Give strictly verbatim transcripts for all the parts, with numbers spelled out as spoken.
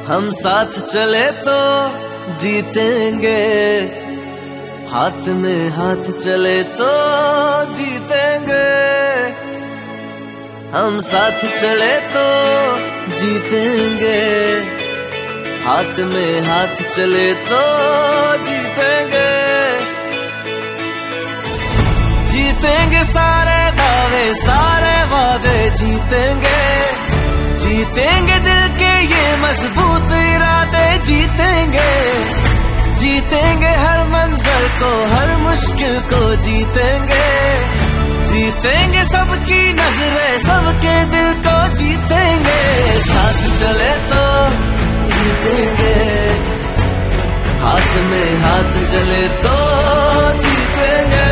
हम साथ चले तो जीतेंगे, हाथ में हाथ चले तो जीतेंगे। हम साथ चले तो जीतेंगे, हाथ में हाथ चले तो जीतेंगे। जीतेंगे सारे दावे सारे वादे जीतेंगे, जीतेंगे दिल के ये मजबूत इरादे जीतेंगे। जीतेंगे हर मंजर को हर मुश्किल को जीतेंगे, जीतेंगे सबकी नजरें सबके दिल को जीतेंगे। साथ चले तो जीतेंगे, हाथ में हाथ चले तो जीतेंगे।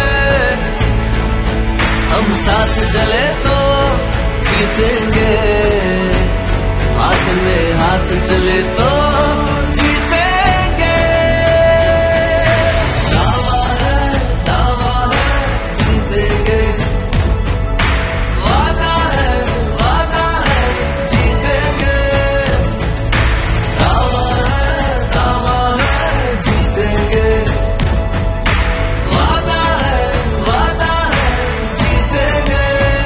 हम साथ चले तो जीतेंगे, हाथ में हाथ चले तो जीतेंगे। दावा है दावा है जीतेंगे, वादा है वादा है जीतेंगे। दावा है दावा है जीतेंगे, वादा है वादा है जीतेंगे।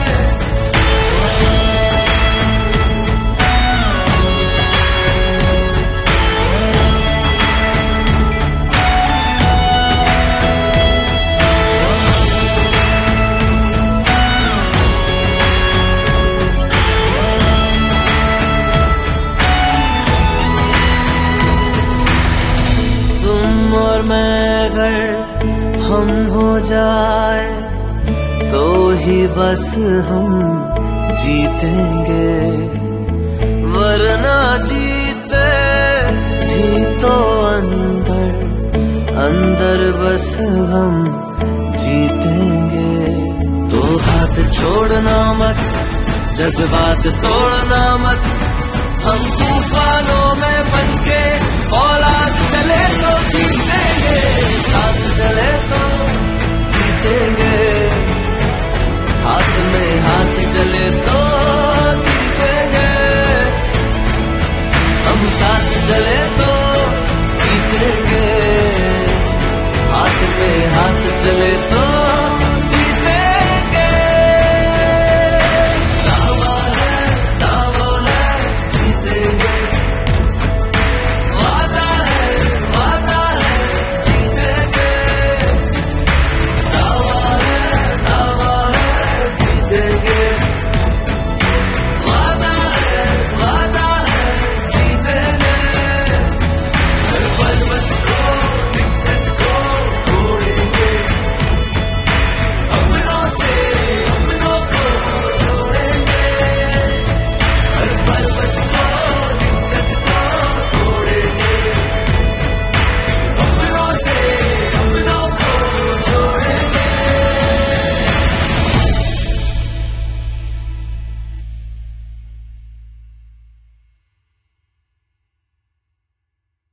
तुम और मैं अगर हम हो जाए तो ही बस हम जीतेंगे, वरना जीते भी तो अंदर अंदर बस हम जीतेंगे। तो हाथ छोड़ना मत, जज्बात तोड़ना मत, हम तूफानों में बनके औलाद चले तो जीतेंगे। साथ चले तो जीतेंगे।